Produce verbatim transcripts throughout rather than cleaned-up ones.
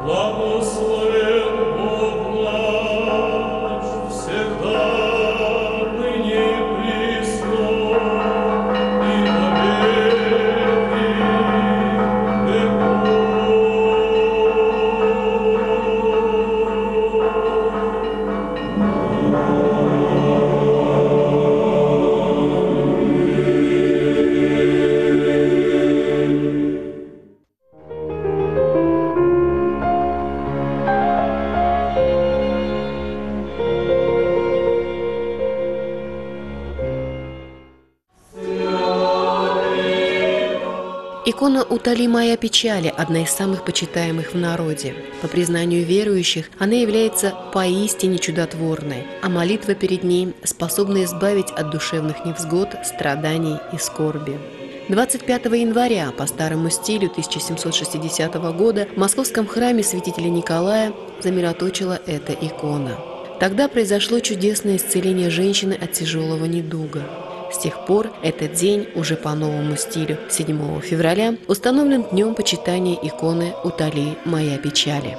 Икона «Утоли моя печали» – одна из самых почитаемых в народе. По признанию верующих, она является поистине чудотворной, а молитва перед ней способна избавить от душевных невзгод, страданий и скорби. двадцать пятого января по старому стилю тысяча семьсот шестидесятого года в московском храме святителя Николая замироточила эта икона. Тогда произошло чудесное исцеление женщины от тяжелого недуга. С тех пор этот день, уже по новому стилю, седьмого февраля, установлен днем почитания иконы «Утоли моя печали».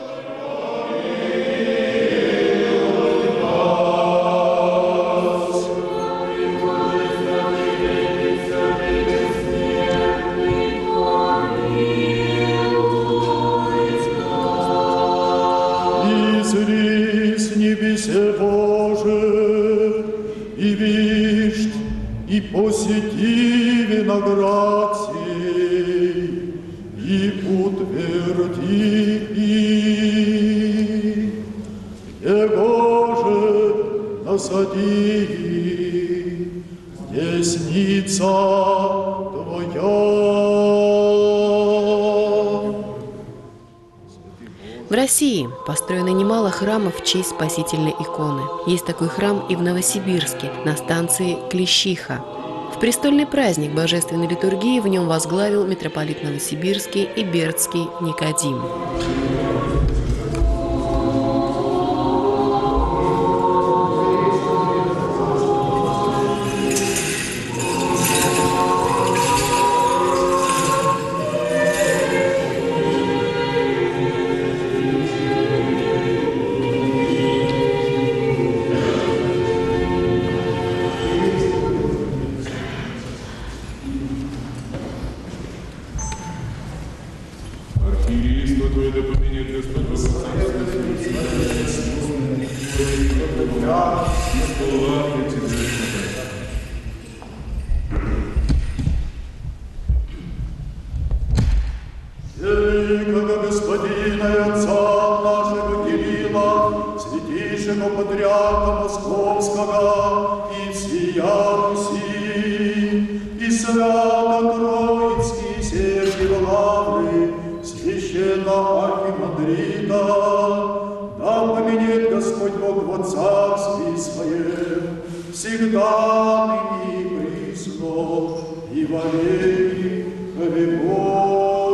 И посети виноград сей, и утверди их, его же насади, десница твоя. В России построено немало храмов в честь спасительной иконы. Есть такой храм и в Новосибирске, на станции Клещиха. В престольный праздник божественной литургии в нем возглавил митрополит Новосибирский и Бердский Никодим. Великого господина и отца нашего Кирилла, святейшего патриарха Московского и всея Руси, и свято-троицкие Сергиевы лавры, священного архимандрита, да поменет Господь Бог во царстве своем, всегда ныне и присно, и во веки веков.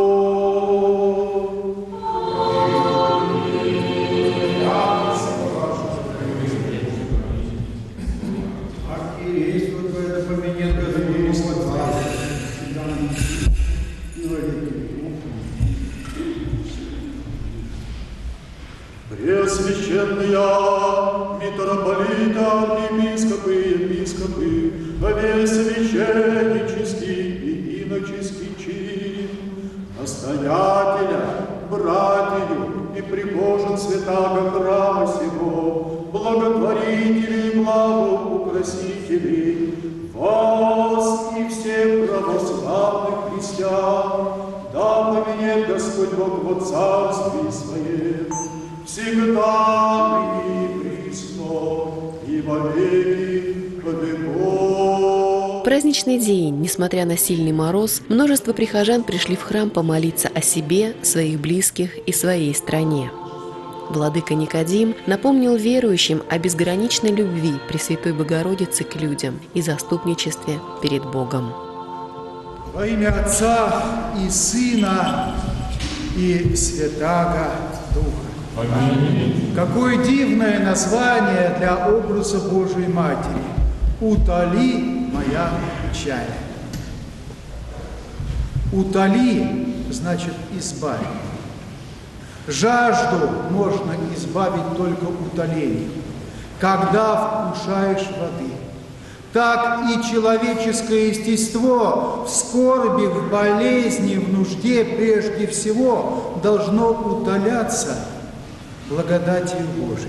Пресвященные митрополиты, архиепископы и епископы, весь священнический и иноческий чин, настоятеля, братью и прихожан святаго храма сего, благотворителей и благоукрасителей, вас и всех православных христиан, да поменет Господь Бог во царстве своем, всегда и присно, и во веки веков. В праздничный день, несмотря на сильный мороз, множество прихожан пришли в храм помолиться о себе, своих близких и своей стране. Владыка Никодим напомнил верующим о безграничной любви Пресвятой Богородицы к людям и заступничестве перед Богом. Во имя Отца и Сына и Святаго Духа. Аминь. Какое дивное название для образа Божией Матери. «Утоли моя печаль». «Утоли» значит «избавь». Жажду можно избавить только утолением, когда вкушаешь воды. Так и человеческое естество в скорби, в болезни, в нужде прежде всего должно утоляться благодатью Божией.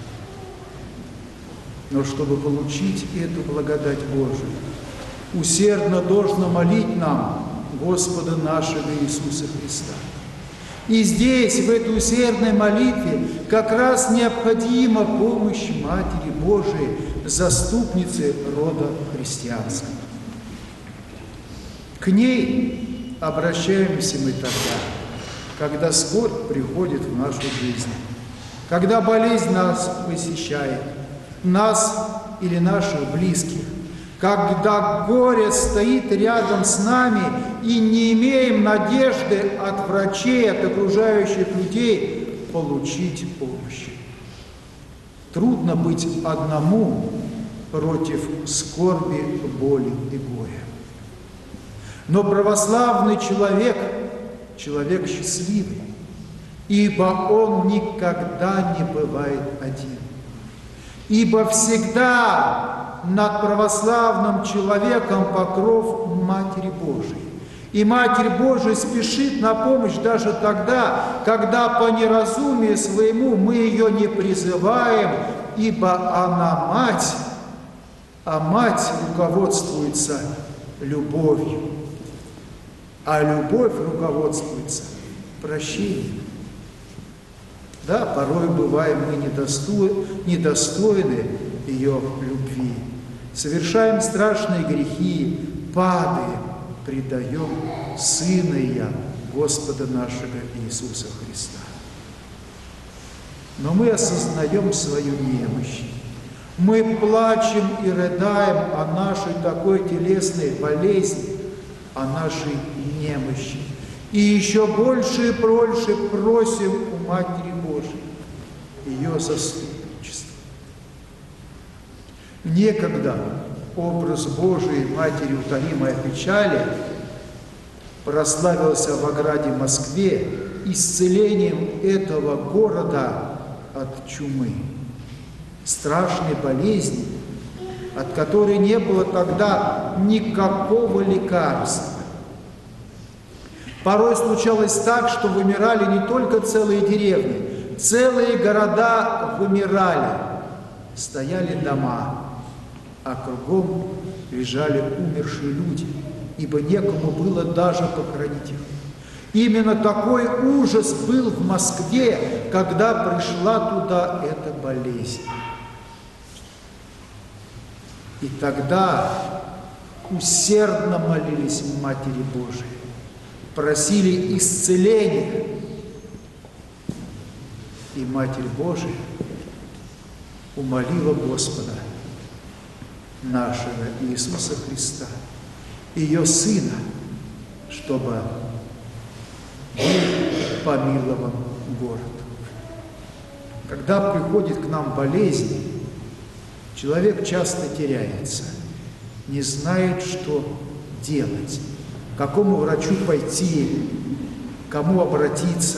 Но чтобы получить эту благодать Божию, усердно должно молить нам Господа нашего Иисуса Христа. И здесь, в этой усердной молитве, как раз необходима помощь Матери Божией, заступницы рода христианского. К ней обращаемся мы тогда, когда скорбь приходит в нашу жизнь, когда болезнь нас посещает, нас или наших близких, когда горе стоит рядом с нами и не имеем надежды от врачей, от окружающих людей получить помощь. Трудно быть одному против скорби, боли и горя. Но православный человек – человек счастливый, ибо он никогда не бывает один. Ибо всегда над православным человеком покров Матери Божией. И Матерь Божия спешит на помощь даже тогда, когда по неразумию своему мы ее не призываем, ибо она мать, а мать руководствуется любовью, а любовь руководствуется прощением. Да, порой бываем мы недостойны, недостойны ее любви, совершаем страшные грехи, падаем, предаем Сына Ее, Господа нашего Иисуса Христа. Но мы осознаем свою немощь. Мы плачем и рыдаем о нашей такой телесной болезни, о нашей немощи. И еще больше и больше просим у Матери Божией ее заступничество. Некогда образ Божий Матери утолимой печали прославился в ограде Москве исцелением этого города от чумы, страшной болезни, от которой не было тогда никакого лекарства. Порой случалось так, что вымирали не только целые деревни, целые города вымирали, стояли дома, а кругом лежали умершие люди, ибо некому было даже похоронить их. Именно такой ужас был в Москве, когда пришла туда эта болезнь. И тогда усердно молились Матери Божией, просили исцеления. И Матерь Божия умолила Господа нашего Иисуса Христа, ее Сына, чтобы был помилован город. Когда приходит к нам болезнь, человек часто теряется, не знает, что делать, к какому врачу пойти, к кому обратиться.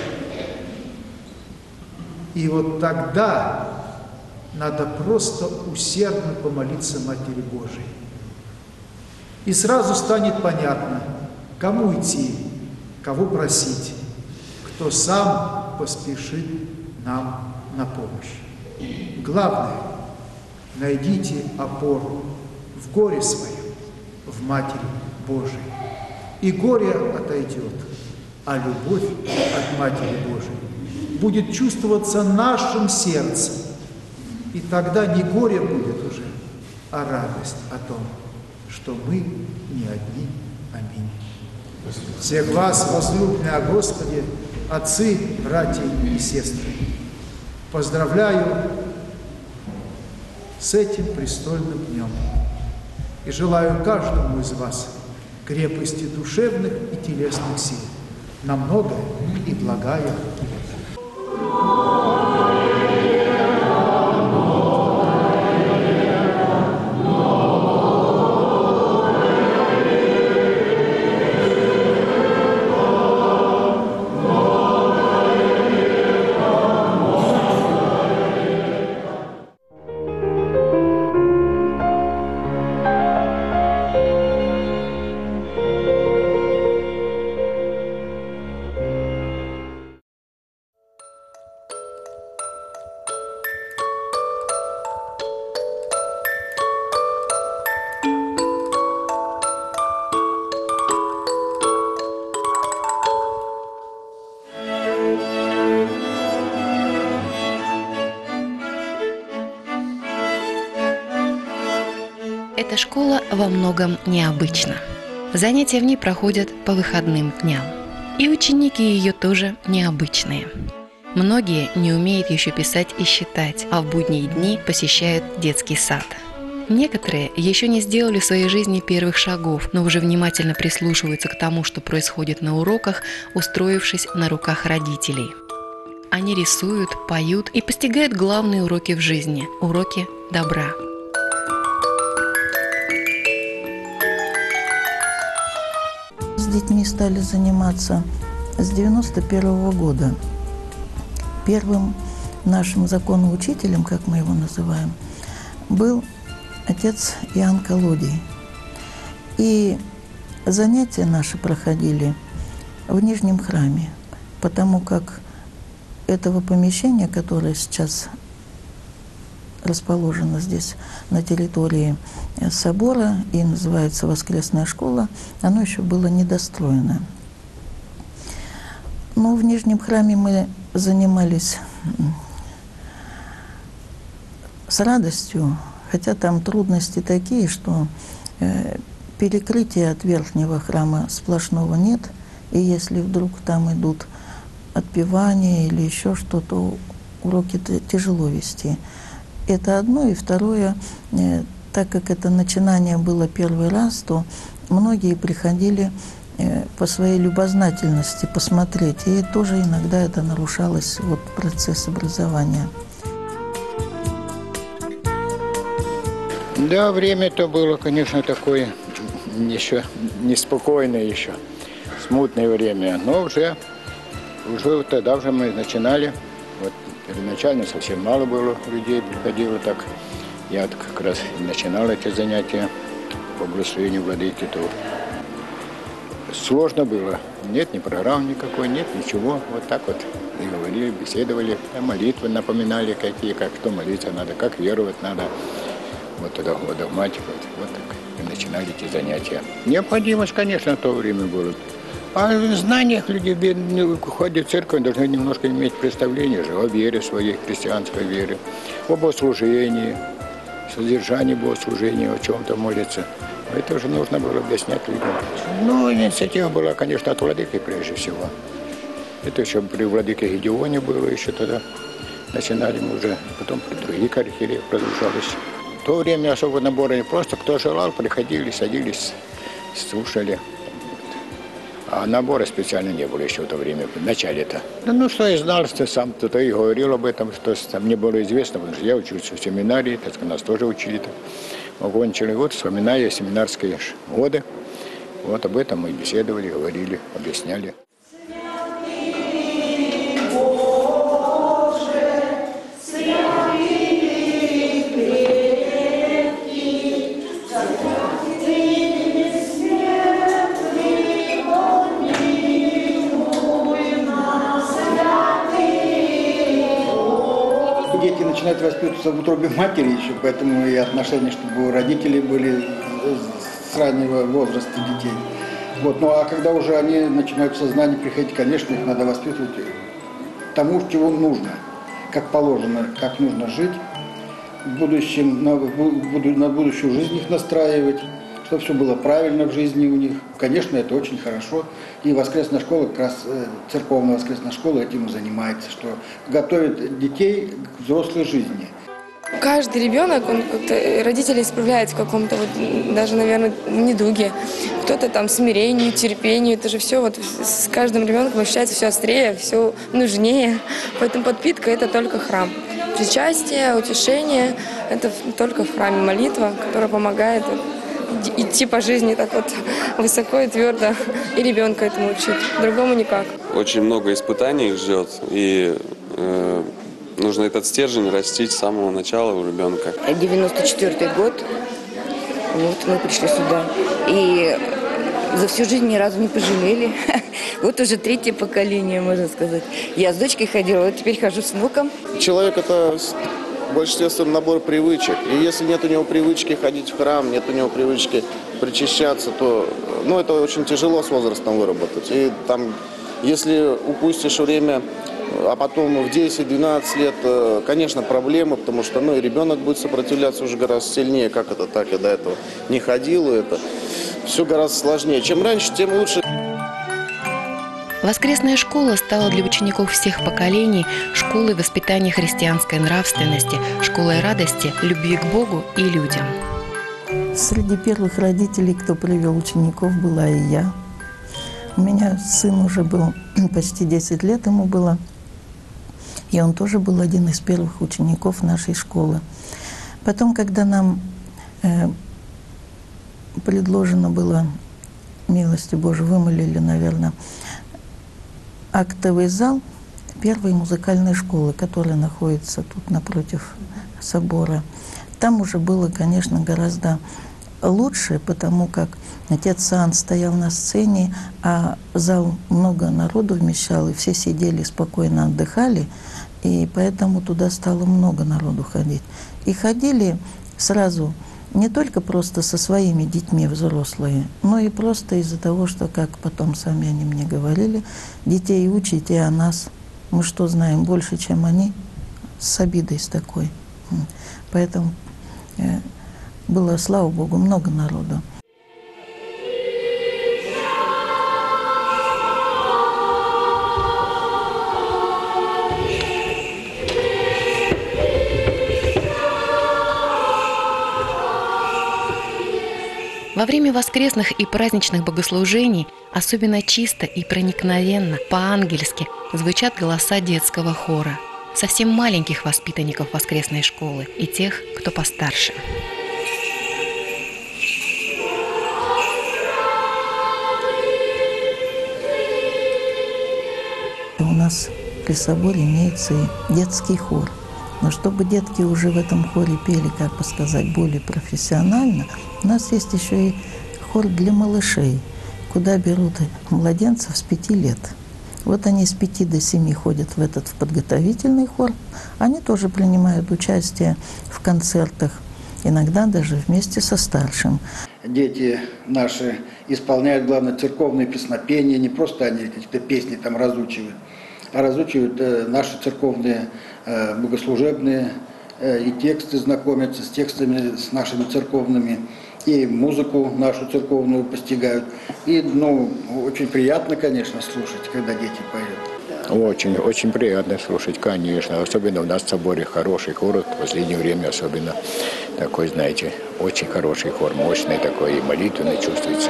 И вот тогда надо просто усердно помолиться Матери Божией. И сразу станет понятно, кому идти, кого просить, кто сам поспешит нам на помощь. Главное, найдите опору в горе своем, в Матери Божией. И горе отойдет, а любовь от Матери Божией будет чувствоваться нашим сердцем. И тогда не горе будет уже, а радость о том, что мы не одни. Аминь. Всех вас, возлюбленные о Господе, отцы, братья и сестры, поздравляю с этим престольным днем и желаю каждому из вас крепости душевных и телесных сил на многое и благая лето. Эта школа во многом необычна. Занятия в ней проходят по выходным дням. И ученики ее тоже необычные. Многие не умеют еще писать и считать, а в будние дни посещают детский сад. Некоторые еще не сделали в своей жизни первых шагов, но уже внимательно прислушиваются к тому, что происходит на уроках, устроившись на руках родителей. Они рисуют, поют и постигают главные уроки в жизни – уроки добра. С детьми стали заниматься с девяносто первого года. Первым нашим законоучителем, как мы его называем, был отец Иоанн Колодий. И занятия наши проходили в Нижнем храме, потому как этого помещения, которое сейчас расположено здесь на территории собора и называется Воскресная школа, оно еще было недостроено. Но в Нижнем храме мы занимались с радостью, хотя там трудности такие, что э, перекрытия от верхнего храма сплошного нет, и если вдруг там идут отпевания или еще что-то, уроки тяжело вести. Это одно, и второе, э, так как это начинание было первый раз, то многие приходили э, по своей любознательности посмотреть, и тоже иногда это нарушалось, вот, процесс образования. Да, время-то было, конечно, такое еще неспокойное еще, смутное время, но уже, уже тогда уже мы начинали, вот первоначально совсем мало было людей, приходило так, я как раз начинал эти занятия по благословению владыки, то сложно было, нет ни программ никакой, нет ничего, вот так вот и говорили, беседовали, молитвы напоминали, какие, как что молиться надо, как веровать надо. Вот тогда вот догматика, вот, вот так и начинали эти занятия. Необходимость, конечно, в то время была. А в знаниях люди, ходят в церковь, должны немножко иметь представление же о вере своей, христианской вере, о богослужении, содержании богослужения, о чем-то молиться. Это уже нужно было объяснять людям. Ну, инициатива была, конечно, от владыки прежде всего. Это еще при владыке Гедеоне было еще тогда. Начинали мы уже, потом при других архиереях продолжалось. В то время особо набора не просто, кто желал, приходили, садились, слушали. А набора специально не было еще в то время, в начале-то. Ну, ну, что я знал, что сам кто-то и говорил об этом, что там мне было известно, потому что я учился в семинарии, так нас тоже учили. Окончили, вот вспоминая семинарские годы, вот об этом мы беседовали, говорили, объясняли. Дети начинают воспитываться в утробе матери еще, поэтому и отношения, чтобы у родителей были с раннего возраста детей. Вот. Ну а когда уже они начинают в сознание приходить, конечно, их надо воспитывать тому, чего нужно, как положено, как нужно жить, в будущем, на, на будущую жизнь их настраивать, чтобы все было правильно в жизни у них. Конечно, это очень хорошо. И воскресная школа, как раз церковная воскресная школа этим и занимается, что готовит детей к взрослой жизни. Каждый ребенок, он как-то, родители исправляют в каком-то, вот, даже, наверное, недуге. Кто-то там смирению, терпению, это же все, вот с каждым ребенком ощущается все острее, все нужнее. Поэтому подпитка – это только храм. Причастие, утешение – это только в храме молитва, которая помогает идти по жизни так вот высоко и твердо, и ребенка этому учить. Другому никак. Очень много испытаний их ждет, и э, нужно этот стержень растить с самого начала у ребенка. девяносто четвёртый год, вот мы пришли сюда, и за всю жизнь ни разу не пожалели. Вот уже третье поколение, можно сказать. Я с дочкой ходила, вот теперь хожу с внуком. Человек – это в большинстве своем набор привычек. И если нет у него привычки ходить в храм, нет у него привычки причащаться, то ну, это очень тяжело с возрастом выработать. И там Если упустишь время, а потом в десять-двенадцать лет, конечно, проблемы, потому что ну, и ребенок будет сопротивляться уже гораздо сильнее, как это так, я до этого не ходил, и это все гораздо сложнее. Чем раньше, тем лучше. Воскресная школа стала для учеников всех поколений школой воспитания христианской нравственности, школой радости, любви к Богу и людям. Среди первых родителей, кто привел учеников, была и я. У меня сын уже был почти десять лет, ему было, и он тоже был один из первых учеников нашей школы. Потом, когда нам э, предложено было, милости Божией, вымолили, наверное, актовый зал первой музыкальной школы, которая находится тут напротив собора. Там уже было, конечно, гораздо лучше, потому как отец Иоанн стоял на сцене, а зал много народу вмещал, и все сидели спокойно, отдыхали, и поэтому туда стало много народу ходить. И ходили сразу не только просто со своими детьми взрослые, но и просто из-за того, что, как потом сами они мне говорили, детей учите о нас. Мы что знаем больше, чем они? С обидой с такой. Поэтому э, было, слава Богу, много народу. Во время воскресных и праздничных богослужений особенно чисто и проникновенно, по-ангельски звучат голоса детского хора, совсем маленьких воспитанников воскресной школы и тех, кто постарше. У нас при соборе имеется и детский хор. Но чтобы детки уже в этом хоре пели, как бы сказать, более профессионально, у нас есть еще и хор для малышей, куда берут младенцев с пяти лет. Вот они с пяти до семи ходят в этот в подготовительный хор. Они тоже принимают участие в концертах, иногда даже вместе со старшим. Дети наши исполняют, главное, церковные песнопения, не просто они какие-то песни там разучивают, а разучивают э, наши церковные э, богослужебные э, и тексты, знакомятся с текстами, с нашими церковными, и музыку нашу церковную постигают. И, ну, очень приятно, конечно, слушать, когда дети поют. Очень, очень приятно слушать, конечно. Особенно у нас в соборе хороший хор, в последнее время особенно такой, знаете, очень хороший хор, мощный такой, и молитвенный чувствуется.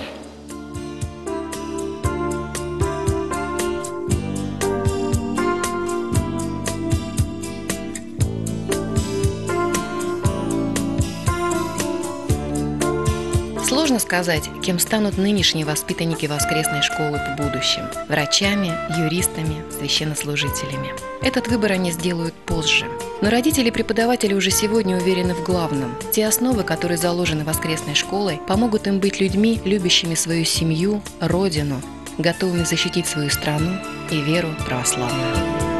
Сложно сказать, кем станут нынешние воспитанники воскресной школы в будущем – врачами, юристами, священнослужителями. Этот выбор они сделают позже. Но родители и преподаватели уже сегодня уверены в главном. Те основы, которые заложены воскресной школой, помогут им быть людьми, любящими свою семью, родину, готовыми защитить свою страну и веру православную.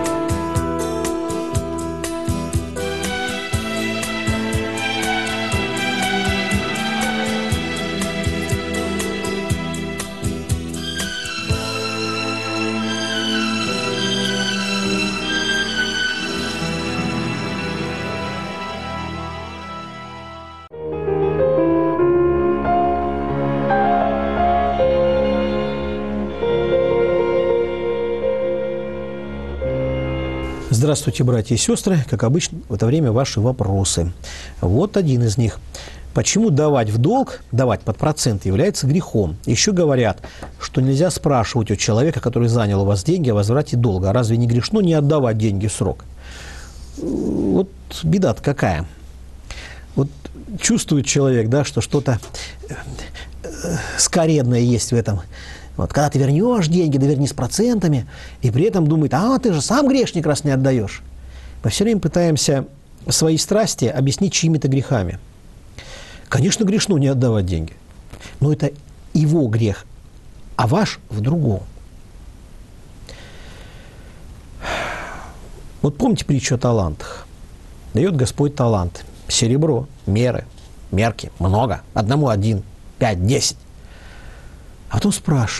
Здравствуйте, братья и сестры. Как обычно, в это время ваши вопросы. Вот один из них. Почему давать в долг, давать под процент, является грехом? Еще говорят, что нельзя спрашивать у человека, который занял у вас деньги, о возврате долга. А разве не грешно не отдавать деньги в срок? Вот беда-то какая. Вот чувствует человек, да, что что-то скоредное есть в этом. Вот, когда ты вернешь деньги, да верни с процентами, и при этом думает, а ты же сам грешник, раз не отдаешь. Мы все время пытаемся свои страсти объяснить чьими-то грехами. Конечно, грешно не отдавать деньги, но это его грех, а ваш в другом. Вот помните притчу о талантах? Дает Господь талант, серебро, меры, мерки, много, одному один, пять, десять. А потом спрашивает,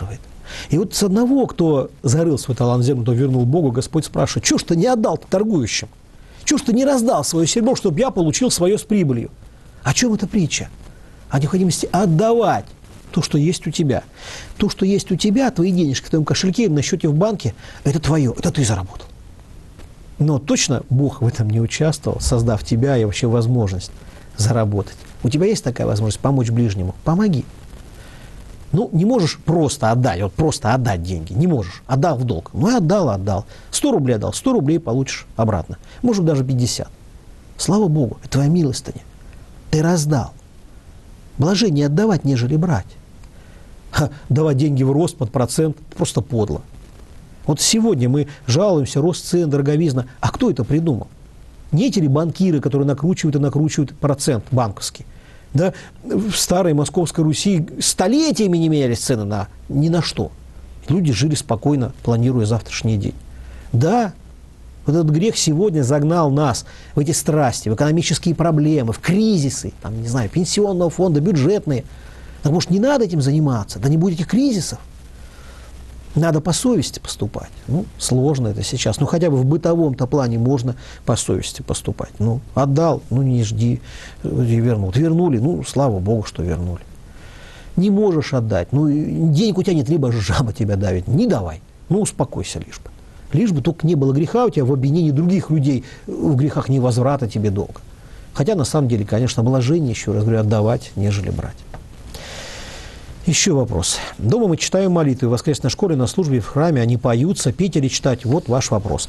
И вот с одного, кто зарыл свой талант в землю, кто вернул Богу, Господь спрашивает: чего ж ты не отдал торгующим? Чего ж ты не раздал свое серебро, чтобы я получил свое с прибылью? О чем эта притча? О необходимости отдавать то, что есть у тебя. То, что есть у тебя, твои денежки в твоем кошельке, на счете в банке, это твое, это ты заработал. Но точно Бог в этом не участвовал, создав тебя и вообще возможность заработать. У тебя есть такая возможность помочь ближнему? Помоги. Ну, не можешь просто отдать, вот просто отдать деньги. Не можешь. Отдал в долг. Ну, и отдал, отдал. сто рублей отдал, сто рублей получишь обратно. Может, даже пятьдесят. Слава Богу, это твоя милостыня. Ты раздал. Блажение отдавать, нежели брать. Ха, давать деньги в рост под процент просто подло. Вот сегодня мы жалуемся, рост цен, дороговизна. А кто это придумал? Не эти ли банкиры, которые накручивают и накручивают процент банковский? Да, в старой Московской Руси столетиями не менялись цены на ни на что. Люди жили спокойно, планируя завтрашний день. Да, вот этот грех сегодня загнал нас в эти страсти, в экономические проблемы, в кризисы, там, не знаю, пенсионного фонда, бюджетные. Так может, не надо этим заниматься? Да не будет этих кризисов. Надо по совести поступать. Ну, сложно это сейчас. Ну, хотя бы в бытовом-то плане можно по совести поступать. Ну, отдал, ну, не жди, вернул. Вернули, ну, слава Богу, что вернули. Не можешь отдать, ну, денег у тебя нет, либо жаба тебя давит. Не давай, ну, успокойся лишь бы. Лишь бы только не было греха у тебя в обвинении других людей в грехах невозврата тебе долга. Хотя, на самом деле, конечно, блажение, еще раз говорю, отдавать, нежели брать. Еще вопрос. Дома мы читаем молитвы, в воскресной школе, на службе, в храме они поются, петь или читать. Вот ваш вопрос.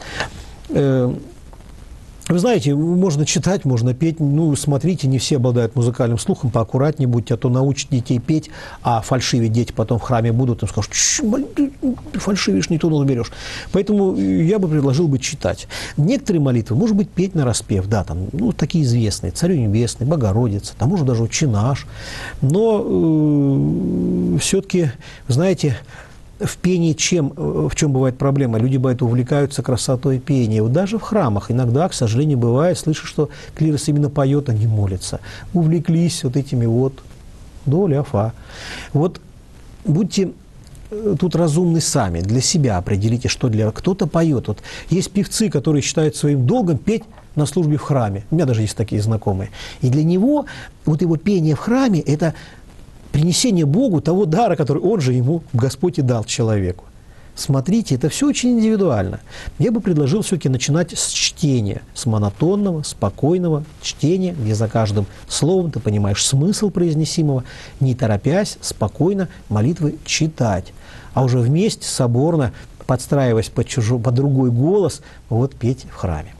Вы знаете, можно читать, можно петь. Ну, смотрите, не все обладают музыкальным слухом, поаккуратнее будьте, а то научат детей петь, а фальшивить дети потом в храме будут, им скажут: фальшивишь, не то наберешь. Поэтому я бы предложил бы читать. Некоторые молитвы, может быть, петь на распев, да, там, ну, такие известные, Царю Небесный, Богородица, там, может, даже Отче наш. Но э, все-таки, знаете, в пении чем, в чем бывает проблема? Люди, бывает, увлекаются красотой пения. Вот даже в храмах иногда, к сожалению, бывает, слышишь, что клирос именно поет, а не молится. Увлеклись вот этими вот до ля фа. Вот будьте тут разумны сами, для себя определите, что для... Кто-то поет. Вот есть певцы, которые считают своим долгом петь на службе в храме. У меня даже есть такие знакомые. И для него вот его пение в храме – это принесение Богу того дара, который Он же ему, Господь, и дал человеку. Смотрите, это все очень индивидуально. Я бы предложил все-таки начинать с чтения, с монотонного, спокойного чтения, где за каждым словом ты понимаешь смысл произнесимого, не торопясь, спокойно молитвы читать. А уже вместе, соборно, подстраиваясь под, чужой, под другой голос, вот петь в храме.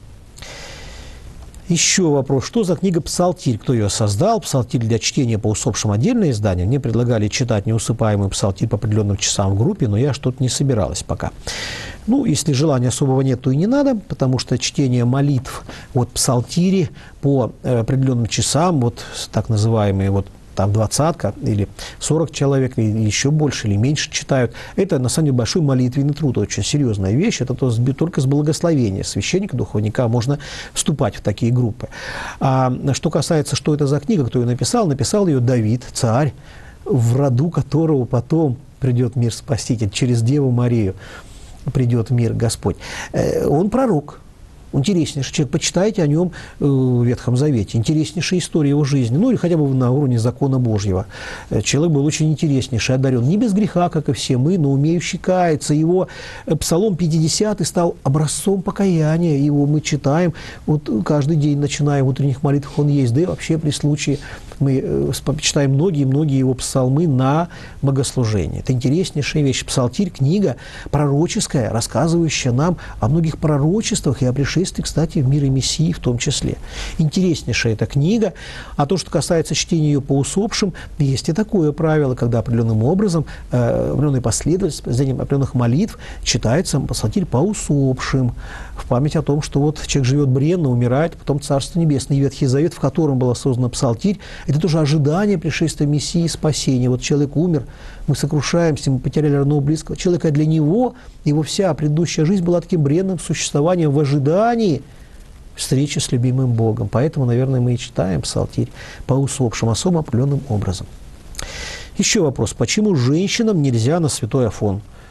Еще вопрос, что за книга «Псалтирь», кто ее создал? «Псалтирь» для чтения по усопшим отдельное издание. Мне предлагали читать неусыпаемый «Псалтирь» по определенным часам в группе, но я что-то не собиралась пока. Ну, если желания особого нет, то и не надо, потому что чтение молитв от «Псалтири» по определенным часам, вот так называемые вот там двадцатка или сорок человек, или еще больше, или меньше читают. Это, на самом деле, большой молитвенный труд, очень серьезная вещь. Это только с благословения священника, духовника можно вступать в такие группы. А что касается, что это за книга, кто ее написал, написал ее Давид, царь, в роду которого потом придет мир Спаситель, через Деву Марию придет мир Господь. Он пророк. Интереснейший человек, почитайте о нем в Ветхом Завете. Интереснейшая история его жизни, ну или хотя бы на уровне закона Божьего. Человек был очень интереснейший, одарен. Не без греха, как и все мы, но умеющий каяться. Его Псалом пятидесятый стал образцом покаяния. Его мы читаем, вот каждый день начинаем в утренних молитвах он есть. Да и вообще при случае мы читаем многие-многие его псалмы на богослужение. Это интереснейшая вещь. Псалтирь – книга пророческая, рассказывающая нам о многих пророчествах и о пришествии, кстати, в мире Мессии в том числе. Интереснейшая эта книга. А то, что касается чтения ее по усопшим, есть и такое правило, когда определенным образом, э, определенной последовательностью, определенных молитв читается Псалтирь по усопшим, в память о том, что вот человек живет бренно, умирает, потом Царство Небесное. И Ветхий Завет, в котором была создана Псалтирь, это тоже ожидание пришествия Мессии и спасения. Вот человек умер, мы сокрушаемся, мы потеряли родного близкого человека. Для него его вся предыдущая жизнь была таким бренным существованием в ожидании встречи с любимым Богом. Поэтому, наверное, мы и читаем Псалтирь по усопшим особо определенным образом. Еще вопрос. Почему женщинам нельзя на святой Афон?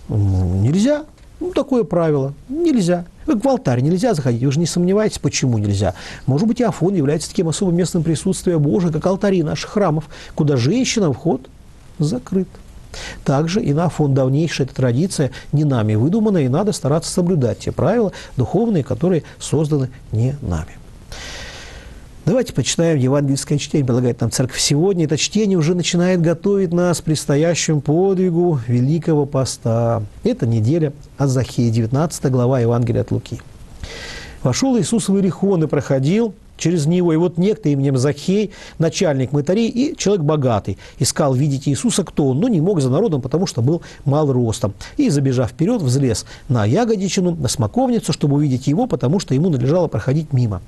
Нельзя. Ну, такое правило. Нельзя. Как в алтарь нельзя заходить. Вы же не сомневаетесь, почему нельзя. Может быть, Иофон является таким особым местом присутствия Божия, как алтари наших храмов, куда женщинам вход закрыт. Также и на Афон давнейшая эта традиция не нами выдуманная, и надо стараться соблюдать те правила духовные, которые созданы не нами. Давайте почитаем евангельское чтение, предлагает нам Церковь сегодня. Это чтение уже начинает готовить нас к предстоящему подвигу Великого Поста. Это неделя от Захея, девятнадцатая глава Евангелия от Луки. «Вошел Иисус в Иерихон и проходил через него, и вот некто именем Захей, начальник мытарей и человек богатый, искал видеть Иисуса, кто он, но не мог за народом, потому что был мал ростом. И, забежав вперед, взлез на ягодичину, на смоковницу, чтобы увидеть его, потому что ему надлежало проходить мимо.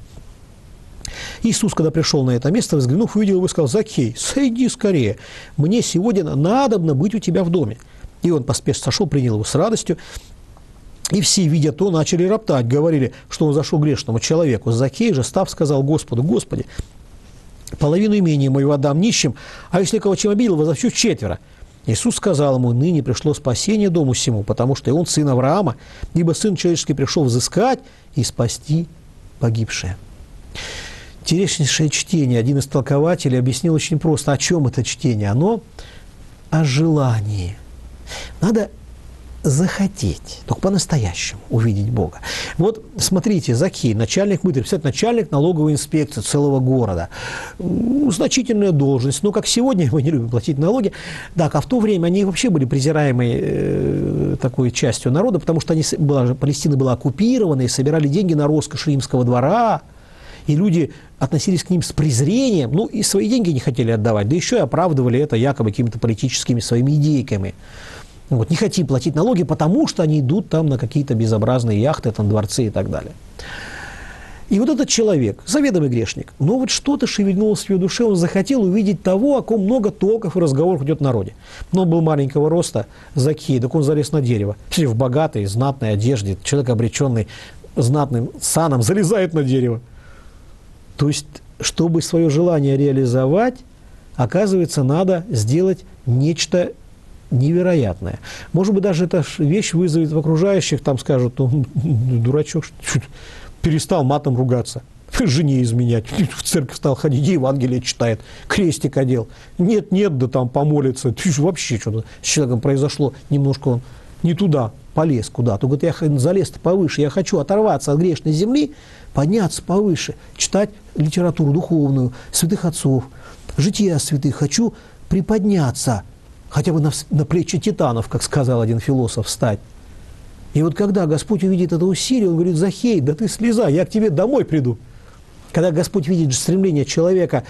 Иисус, когда пришел на это место, взглянув, увидел его и сказал: «Захей, сойди скорее, мне сегодня надобно быть у тебя в доме». И он поспешно сошел, принял его с радостью. И все, видя то, начали роптать, говорили, что он зашел к грешному человеку. Захей же, став, сказал Господу: «Господи, половину имения моего отдам нищим, а если кого чем обидел, возовщу четверо». Иисус сказал ему: «Ныне пришло спасение дому сему, потому что и он сын Авраама, ибо Сын Человеческий пришел взыскать и спасти погибшее». Интереснейшее чтение. Один из толкователей объяснил очень просто, о чем это чтение. Оно о желании. Надо захотеть, только по-настоящему увидеть Бога. Вот смотрите, Захей, начальник мытарь, кстати, начальник налоговой инспекции целого города. Значительная должность, но как сегодня мы не любим платить налоги, так, а в то время они вообще были презираемой э, такой частью народа, потому что они, была, Палестина была оккупирована и собирали деньги на роскошь римского двора, и люди относились к ним с презрением, ну и свои деньги не хотели отдавать, да еще и оправдывали это якобы какими-то политическими своими идейками. Вот, не хотим платить налоги, потому что они идут там на какие-то безобразные яхты, там, дворцы и так далее. И вот этот человек, заведомый грешник, но вот что-то шевельнулось в его душе, он захотел увидеть того, о ком много толков и разговоров идет в народе. Но он был маленького роста, Захей, так он залез на дерево. В богатой, знатной одежде, человек, обреченный знатным саном, залезает на дерево. То есть, чтобы свое желание реализовать, оказывается, надо сделать нечто невероятное. Может быть, даже эта вещь вызовет в окружающих, там скажут: ну, дурачок, перестал матом ругаться, жене изменять, в церковь стал ходить, Евангелие читает, крестик одел. Нет, нет, да там помолится. Вообще что-то с человеком произошло, немножко он не туда полез куда-то. Говорит: я залез повыше, я хочу оторваться от грешной земли, подняться повыше, читать литературу духовную, святых отцов, жития святых, хочу приподняться, хотя бы на, на плечи титанов, как сказал один философ, встать. И вот когда Господь увидит это усилие, он говорит: Захей, да ты слезай, я к тебе домой приду. Когда Господь видит стремление человека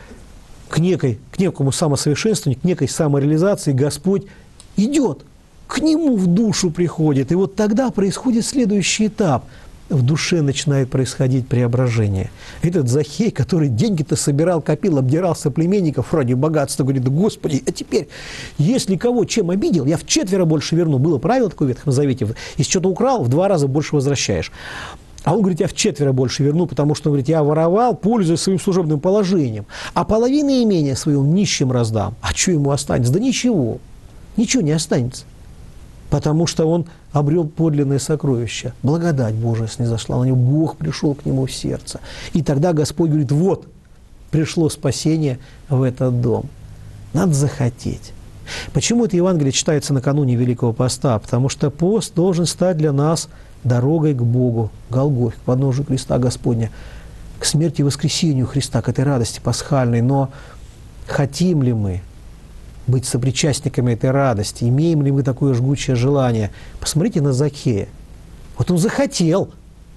к, некой, к некому самосовершенствованию, к некой самореализации, Господь идет, к нему в душу приходит. И вот тогда происходит следующий этап. В душе начинает происходить преображение. Этот Захей, который деньги-то собирал, копил, обдирал соплеменников ради богатства, говорит: да Господи, а теперь, если кого чем обидел, я вчетверо больше верну. Было правило такое в Ветхом Завете: если что-то украл, в два раза больше возвращаешь. А он говорит: я вчетверо больше верну, потому что, он говорит, я воровал, пользуясь своим служебным положением, а половину имения своего нищим раздам. А что ему останется? Да ничего, ничего не останется. Потому что он обрел подлинное сокровище. Благодать Божия снизошла на него, Бог пришел к нему в сердце. И тогда Господь говорит: вот, пришло спасение в этот дом. Надо захотеть. Почему это Евангелие читается накануне Великого Поста? Потому что пост должен стать для нас дорогой к Богу, к Голгофе, к подножию креста Господня, к смерти и воскресению Христа, к этой радости пасхальной. Но хотим ли мы быть сопричастниками этой радости? Имеем ли мы такое жгучее желание? Посмотрите на Захея. Вот он захотел,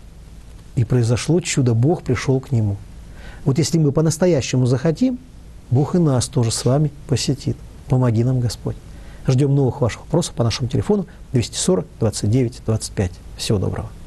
и произошло чудо, Бог пришел к нему. Вот если мы по-настоящему захотим, Бог и нас тоже с вами посетит. Помоги нам, Господь. Ждем новых ваших вопросов по нашему телефону двести сорок двадцать девять двадцать пять. Всего доброго.